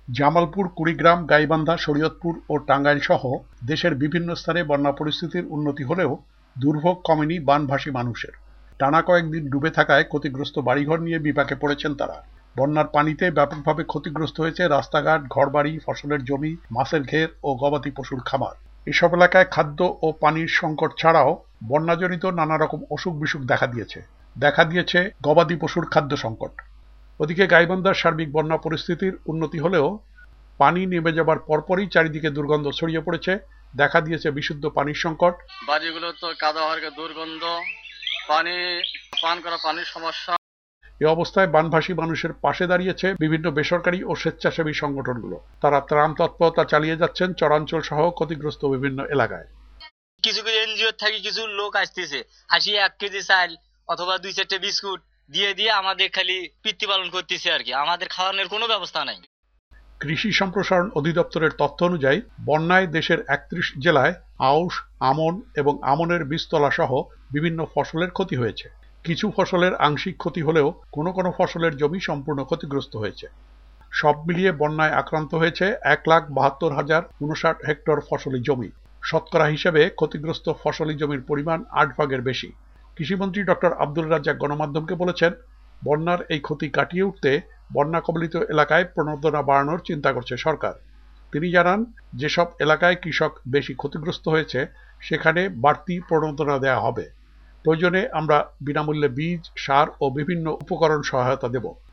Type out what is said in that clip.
জামালপুর, কুড়িগ্রাম, গাইবান্ধা, শরীয়তপুর ও টাঙ্গাইল সহ দেশের বিভিন্ন স্থানে বন্যা পরিস্থিতির উন্নতি হলেও দুর্ভোগ কমেনি বানভাসী মানুষের। টানা কয়েকদিন ডুবে থাকায় ক্ষতিগ্রস্ত বাড়িঘর নিয়ে বিপাকে পড়েছেন তারা। বন্যার পানিতে ব্যাপকভাবে ক্ষতিগ্রস্ত হয়েছে রাস্তাঘাট, ঘরবাড়ি, ফসলের জমি, মাছের ঘের ও গবাদি পশুর খামার। এসব এলাকায় খাদ্য ও পানির সংকট ছাড়াও বন্যাজনিত নানা রকম অসুখ বিসুখ দেখা দিয়েছে গবাদি পশুর খাদ্য সংকট। ওদিকে গাইবান্ধার সার্বিক বন্যা পরিস্থিতির উন্নতি হলেও পানি নেমে যাবার পরপরই চারিদিকে দুর্গন্ধ ছড়িয়ে পড়েছে, দেখা দিয়েছে বিশুদ্ধ পানির সংকট। বাড়িগুলো তো কাদা হওয়ার দুর্গন্ধ, পানি পান করা পানির সমস্যা। এ অবস্থায় বানভাসী মানুষের পাশে দাঁড়িয়েছে বিভিন্ন বেসরকারি ও স্বেচ্ছাসেবী সংগঠনগুলো। তারা ত্রাণ তৎপরতা চালিয়ে যাচ্ছেন চরাঞ্চল সহ ক্ষতিগ্রস্ত বিভিন্ন এলাকায়। কিছু কিছু এনজিও থেকে কিছু লোক আসতেছে, আসি 1 কেজি চাল অথবা 2-4টে বিস্কুট দিয়ে দিয়ে আমাদের খালি পিতৃ পালন করতেছে আর কি, আমাদের খাওয়ানোর কোনো ব্যবস্থা নাই। কৃষি সম্প্রসারণ অধিদপ্তরের তথ্য অনুযায়ী বন্যায় দেশের 31 জেলায় আউশ, আমন এবং আমনের বীজতলা সহ বিভিন্ন ফসলের ক্ষতি হয়েছে। কিছু ফসলের আংশিক ক্ষতি হলেও কোনো কোনো ফসলের জমি সম্পূর্ণ ক্ষতিগ্রস্ত হয়েছে। সব মিলিয়ে বন্যায় আক্রান্ত হয়েছে 1,72,059 হেক্টর ফসলি জমি। শতকরা হিসেবে ক্ষতিগ্রস্ত ফসলি জমির পরিমাণ 8 ভাগের বেশি। কৃষিমন্ত্রী ডক্টর আব্দুল রাজ্জাক গণমাধ্যমকে বলেছেন, বন্যার এই ক্ষতি কাটিয়ে উঠতে বন্যা কবলিত এলাকায় প্রণোদনা বাড়ানোর চিন্তা করছে সরকার। তিনি জানান, যেসব এলাকায় কৃষক বেশি ক্ষতিগ্রস্ত হয়েছে সেখানে বাড়তি প্রণোদনা দেওয়া হবে। প্রয়োজনে আমরা বিনামূল্যে বীজ, সার ও বিভিন্ন উপকরণ সহায়তা দেব।